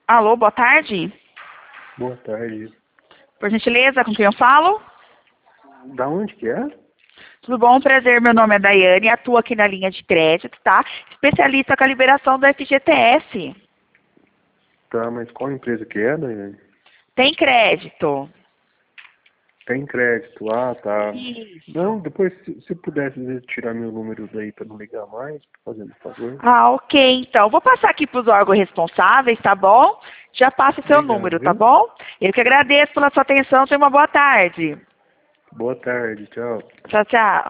Alô, boa tarde. Boa tarde. Por gentileza, com quem eu falo? Da onde que é? Tudo bom? Prazer, meu nome é Daiane, atuo aqui na linha de crédito, tá? Especialista com a liberação do FGTS. Tá, mas qual empresa que é, Daiane? Tem crédito? Tem crédito. Ah, tá. Isso. Não, depois, se pudesse tirar meu número daí pra não ligar mais, fazendo favor. Ah, ok, então. Vou passar aqui para os órgãos responsáveis, tá bom? Já passa o seu Obrigado, número, tá viu? bom? Eu que agradeço pela sua atenção. Tenha uma boa tarde. Boa tarde, tchau. Tchau, tchau.